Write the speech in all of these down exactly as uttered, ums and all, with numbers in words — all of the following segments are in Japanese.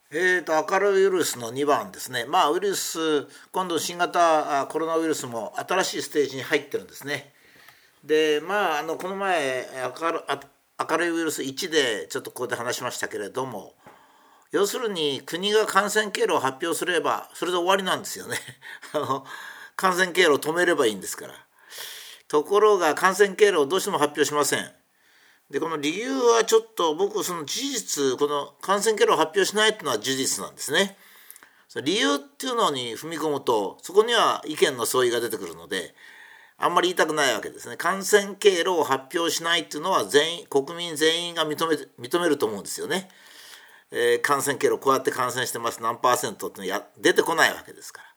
えーと、明るいウイルスのにばんですね。まあ、ウイルス、今度新型コロナウイルスも新しいステージに入ってるんですね。で、まあ、あのこの前明る、明るいウイルスいちでちょっとここで話しましたけれども、要するに国が感染経路を発表すれば、それで終わりなんですよね。あの感染経路を止めればいいんですから。ところが感染経路をどうしても発表しません。で、この理由はちょっと僕、その事実、この感染経路を発表しないっていうのは事実なんですね。その理由っていうのに踏み込むと、そこには意見の相違が出てくるので、あんまり言いたくないわけですね。感染経路を発表しないっていうのは全員、国民全員が認め認めると思うんですよね。えー感染経路、こうやって感染してます、何パーセントってのや出てこないわけですから。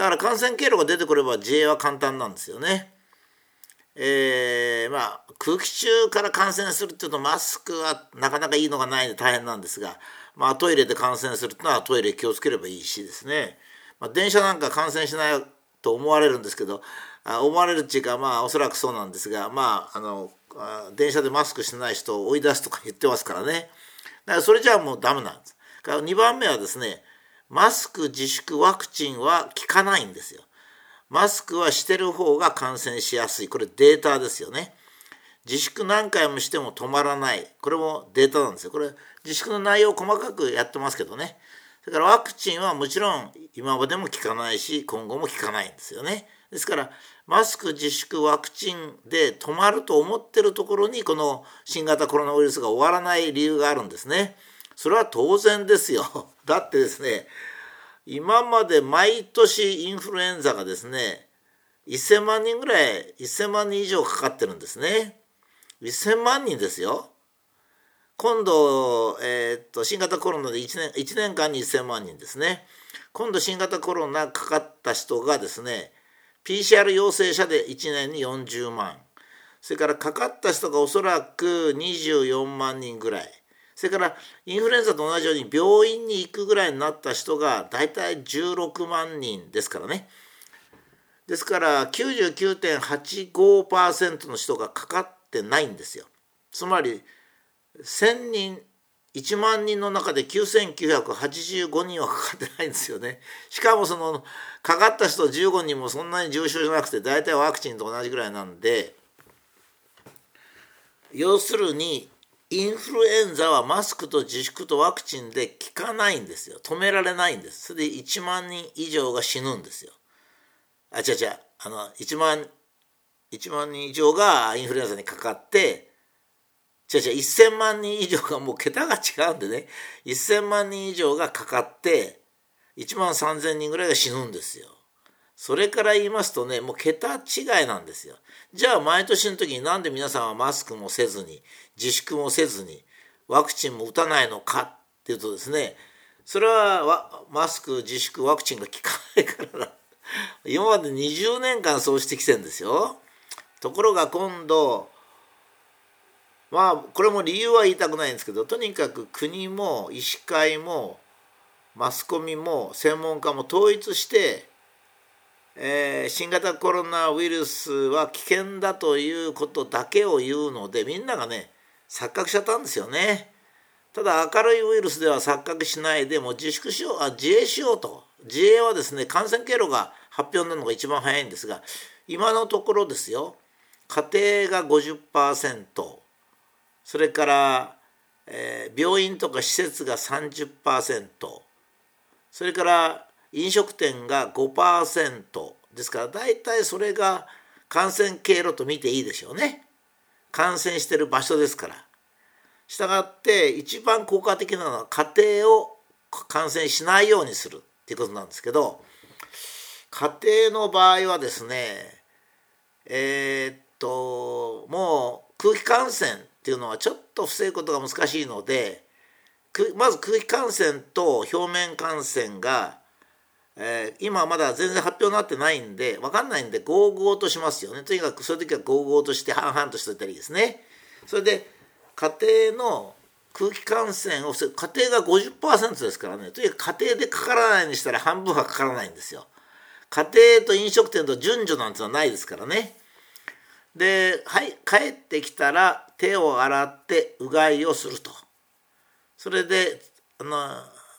だから感染経路が出てくれば自衛は簡単なんですよね。えー、まあ空気中から感染するっていうとマスクはなかなかいいのがないので大変なんですが、まあトイレで感染するっていうのはトイレ気をつければいいしですね、まあ、電車なんか感染しないと思われるんですけど、あ思われるっていうか、まあおそらくそうなんですが、まああのあ電車でマスクしてない人を追い出すとか言ってますからね。だからそれじゃあもうダメなんです。からにばんめはですね、マスク自粛ワクチンは効かないんですよ。マスクはしてる方が感染しやすい。これデータですよね。自粛何回もしても止まらない。これもデータなんですよ。これ自粛の内容を細かくやってますけどね。それからワクチンはもちろん今までも効かないし、今後も効かないんですよね。ですからマスク自粛ワクチンで止まると思ってるところにこの新型コロナウイルスが終わらない理由があるんですね。それは当然ですよ。だってですね、今まで毎年インフルエンザがですね、せんまんにんぐらい、せんまんにん以上かかってるんですね。せんまんにんですよ。今度、えーっと新型コロナでいちねん、いちねんかんにせんまんにんですね。今度新型コロナかかった人がですね、ピーシーアール 陽性者でいちねんによんじゅうまん。それからかかった人がおそらくにじゅうよんまんにんぐらい。それからインフルエンザと同じように病院に行くぐらいになった人がだいたいじゅうろくまんにんですからね。ですから きゅうじゅうきゅうてんはちごパーセント の人がかかってないんですよ。つまりせんにん、いちまんにんの中できゅうせんきゅうひゃくはちじゅうごにんはかかってないんですよね。しかもそのかかった人じゅうごにんもそんなに重症じゃなくて大体ワクチンと同じぐらいなんで、要するにインフルエンザはマスクと自粛とワクチンで効かないんですよ。止められないんです。それでいちまんにん以上が死ぬんですよ。あ、違う違う、あの1万いちまんにん以上がインフルエンザにかかって、違う違う、せんまんにん以上が、もう桁が違うんでね、せんまんにん以上がかかっていちまんさんぜんにんぐらいが死ぬんですよ。それから言いますとね、もう桁違いなんですよ。じゃあ毎年の時になんで皆さんはマスクもせずに自粛もせずにワクチンも打たないのかっていうとですね、それはマスク自粛ワクチンが効かないからだ。今までにじゅうねんかんそうしてきてるんですよ。ところが今度、まあこれも理由は言いたくないんですけど、とにかく国も医師会もマスコミも専門家も統一して、えー新型コロナウイルスは危険だということだけを言うので、みんながね錯覚しちゃったんですよね。ただ明るいウイルスでは錯覚しないでもう自粛しよう、あ自衛しようと。自衛はですね、感染経路が発表になるのが一番早いんですが、今のところですよ、家庭が ごじゅっパーセント、それから、えー病院とか施設が さんじゅっパーセント、それから飲食店が ごパーセントですから、大体それが感染経路と見ていいでしょうね。感染してる場所ですから。したがって一番効果的なのは家庭を感染しないようにするっていうことなんですけど、家庭の場合はですね、えーっともう空気感染っていうのはちょっと防ぐことが難しいので、まず空気感染と表面感染が、えー今はまだ全然発表になってないんで分かんないんで、ゴーゴーとしますよね。とにかくそういう時はゴーゴーとして半々としておいたらいいですね。それで家庭の空気感染を防ぐ、家庭が ごじゅっパーセント ですからね、とにかく家庭でかからないにしたら半分はかからないんですよ。家庭と飲食店と順序なんてのはないですからね。で、はい、帰ってきたら手を洗ってうがいをすると。それであの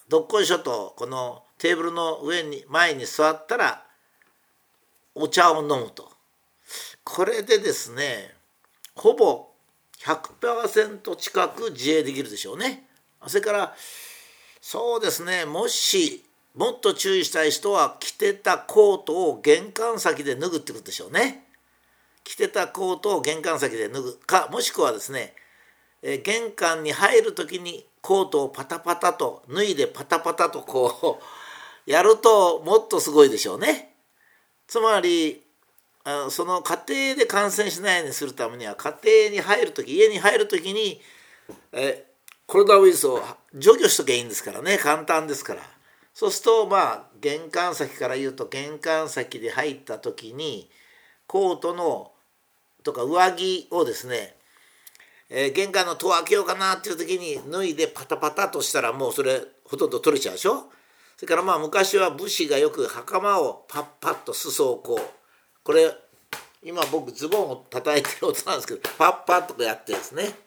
どっこいしょとこのテーブルの上に前に座ったらお茶を飲むと。これでですねほぼ ひゃくパーセント 近く自衛できるでしょうね。それからそうですね、もしもっと注意したい人は着てたコートを玄関先で脱ぐってことでしょうね。着てたコートを玄関先で脱ぐか、もしくはですね、え玄関に入る時にコートをパタパタと脱いでパタパタとこうやるともっとすごいでしょうね。つまりその家庭で感染しないようにするためには、家庭に入る時家に入る時にえコロナウイルスを除去しときゃいいんですからね。簡単ですから。そうするとまあ玄関先から言うと、玄関先で入った時にコートのとか上着をですね、えー、玄関の戸を開けようかなっていう時に脱いでパタパタとしたらもうそれほとんど取れちゃうでしょ。それからまあ昔は武士がよく袴をパッパッと裾をこう、これ今僕ズボンを叩いてる音なんですけど、パッパッとやってですね、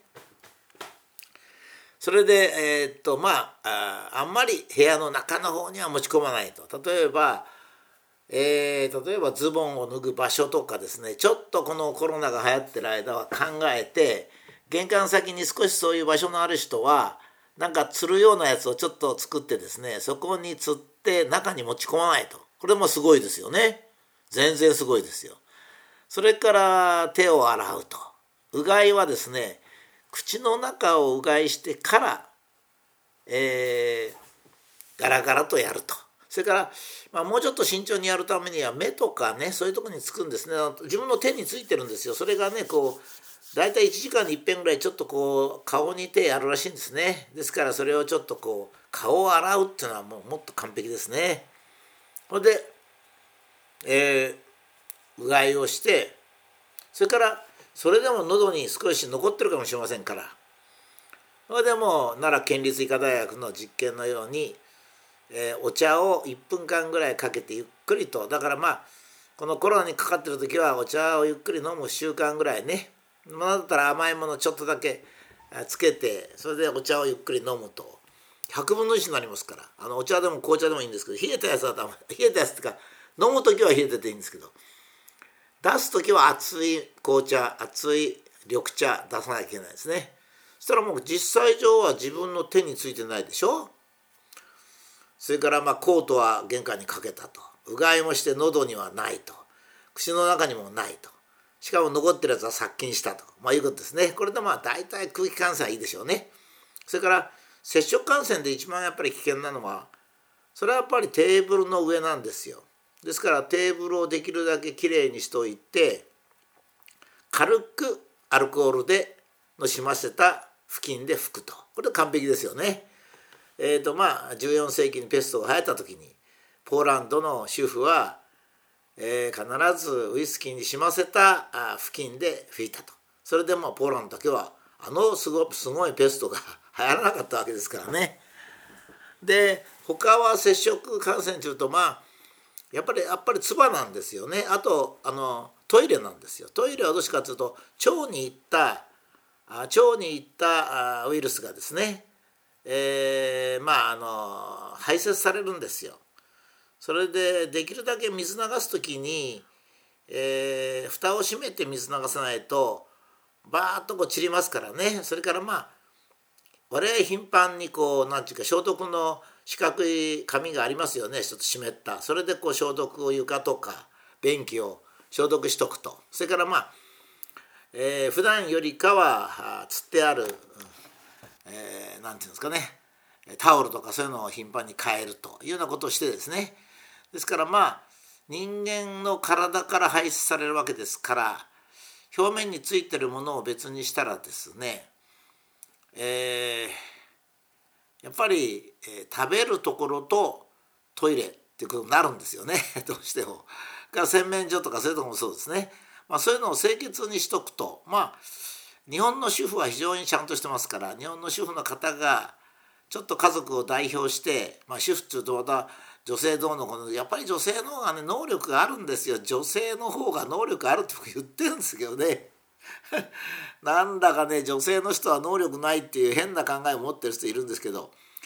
それでえー、っとまあ あ, あんまり部屋の中の方には持ち込まないと。例えばえー、例えばズボンを脱ぐ場所とかですね、ちょっとこのコロナが流行ってる間は考えて、玄関先に少しそういう場所のある人はなんか釣るようなやつをちょっと作ってですね、そこに釣って中に持ち込まないと。これもすごいですよね。全然すごいですよ。それから手を洗うと。うがいはですね、口の中をうがいしてから、えー、ガラガラとやると。それから、まあ、もうちょっと慎重にやるためには目とかね、そういうところにつくんですね。自分の手についてるんですよ。それがねこう大体いちじかんにいっぺんぐらいちょっとこう顔に手やるらしいんですね。ですからそれをちょっとこう顔を洗うっていうのはもうもっと完璧ですね。それで、えー、うがいをして、それからそれでも喉に少し残ってるかもしれませんから、それでも奈良県立医科大学の実験のように、えー、お茶をいっぷんかんぐらいかけてゆっくりと、だからまあこのコロナにかかってる時はお茶をゆっくり飲む習慣ぐらいね、まだったら甘いものちょっとだけつけて、それでお茶をゆっくり飲むとひゃくぶんのいちになりますから。あのお茶でも紅茶でもいいんですけど、冷えたやつだと冷えたやつっていうか飲む時は冷えてていいんですけど、出す時は熱い紅茶、熱い緑茶出さなきゃいけないですね。そしたらもう実際上は自分の手についてないでしょ。それからまあコートは玄関にかけたと、うがいもして喉にはないと、口の中にもないと、しかも残ってるやつは殺菌したと、まあいうことですね。これでまあ大体空気感染はいいでしょうね。それから接触感染で一番やっぱり危険なのは、それはやっぱりテーブルの上なんですよ。ですからテーブルをできるだけきれいにしておいて、軽くアルコールでのしませた布巾で拭くと、これ完璧ですよね。えーとまあ、じゅうよんせいきにペストが流行った時にポーランドの主婦は、えー、必ずウイスキーにしませたあ布巾で拭いたと。それでもポーランドだけはあのすごすごいペストが流行らなかったわけですからね。で他は接触感染というとまあやっぱりやっぱり唾なんですよね。あとあのトイレなんですよ。トイレはどうしかというと腸に行ったあ腸に行ったあウイルスがですね、えー、まああの排泄されるんですよ。それでできるだけ水流す時に、えー、蓋を閉めて水流さないとバーッとこう散りますからね。それからまあ我々頻繁にこうなんていうか消毒の四角い紙がありますよね、ちょっと湿った。それでこう消毒を床とか便器を消毒しとくと。それからまあ、えー、普段よりかはつってある、えー、なんていうんですかね、タオルとかそういうのを頻繁に変えるというようなことをしてですね。ですからまあ人間の体から排出されるわけですから、表面についてるものを別にしたらですね、えー、やっぱり、えー、食べるところとトイレっていうことになるんですよねどうしても。から洗面所とかそういうところもそうですね。まあ、そういうのを清潔にしとくと、まあ日本の主婦は非常にちゃんとしてますから、日本の主婦の方がちょっと家族を代表して、まあ、主婦っていうとまた女性どうのこのやっぱり女性の方がね能力があるんですよ。女性の方が能力あるって僕言ってるんですけどねなんだかね女性の人は能力ないっていう変な考えを持ってる人いるんですけど、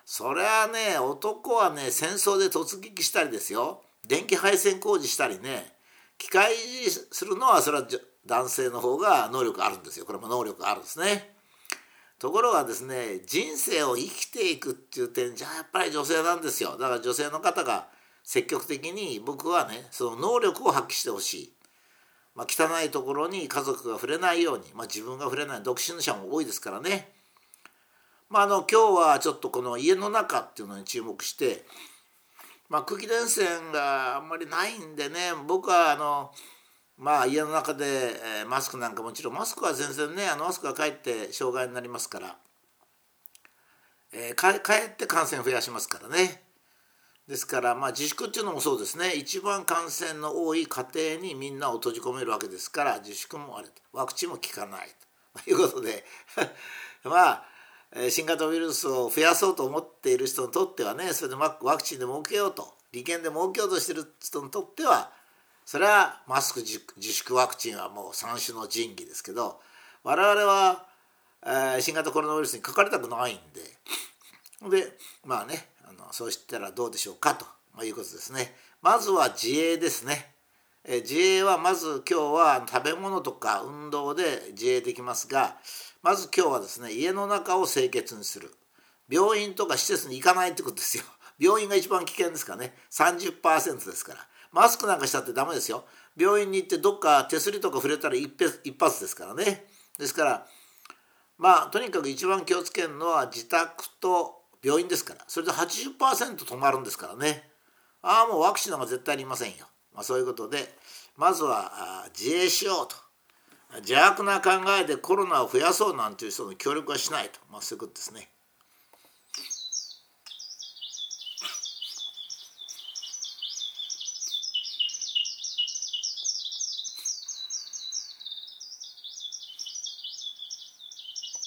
それはね、男はね戦争で突撃したりですよ、電気配線工事したりね、機械いじりするのはそれは男性の方が能力あるんですよ。これも能力あるんですね。ところがですね、人生を生きていくっていう点じゃやっぱり女性なんですよ。だから女性の方が積極的に僕はねその能力を発揮してほしい。まあ、汚いところに家族が触れないように、まあ、自分が触れない、独身者も多いですからね。まあ、あの今日はちょっとこの家の中っていうのに注目して、まあ、空気伝染があんまりないんでね、僕はあのまあ家の中で、えーマスクなんかもちろん、マスクは全然ね、あのマスクがかえって障害になりますから、えーかかえって感染増やしますからね。ですからまあ自粛っていうのもそうですね、一番感染の多い家庭にみんなを閉じ込めるわけですから、自粛もあると、ワクチンも効かないということでまあ新型ウイルスを増やそうと思っている人にとってはね、それでワクチンで儲けようと、利権で儲けようとしている人にとっては、それはマスク自粛ワクチンはもう三種の神器ですけど、我々は、えー、新型コロナウイルスにかかりたくないんで、でまあね、あのそうしたらどうでしょうかと、まあ、いうことですね。まずは自衛ですね。えー、自衛はまず今日は食べ物とか運動で自衛できますが、まず今日はですね、家の中を清潔にする。病院とか施設に行かないってことですよ。病院が一番危険ですからね。さんじゅっパーセント ですから。マスクなんかしたってダメですよ。病院に行ってどっか手すりとか触れたら一発ですからね。ですからまあとにかく一番気をつけるのは自宅と病院ですから。それで はちじゅっパーセント 止まるんですからね。ああもうワクチンなんか絶対ありませんよ。まあ、そういうことでまずは自衛しようと。邪悪な考えでコロナを増やそうなんていう人の協力はしないと、まあ、そういうことですね。